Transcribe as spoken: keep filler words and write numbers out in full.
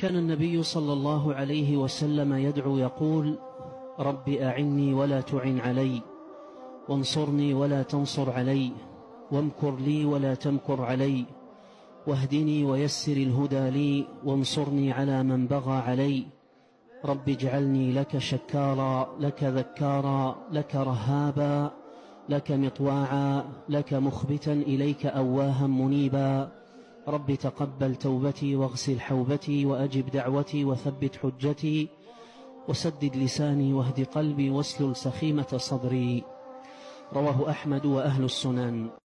كان النبي صلى الله عليه وسلم يدعو يقول: رب أعني ولا تعن علي، وانصرني ولا تنصر علي، وامكر لي ولا تمكر علي، واهدني ويسر الهدى لي، وانصرني على من بغى علي. رب اجعلني لك شكارا، لك ذكارا، لك رهابا، لك مطواعا، لك مخبتا إليك أواها منيبا. رب تقبل توبتي واغسل حوبتي وأجب دعوتي وثبت حجتي وسدد لساني واهد قلبي واسلل سخيمة صدري. رواه أحمد وأهل السنن.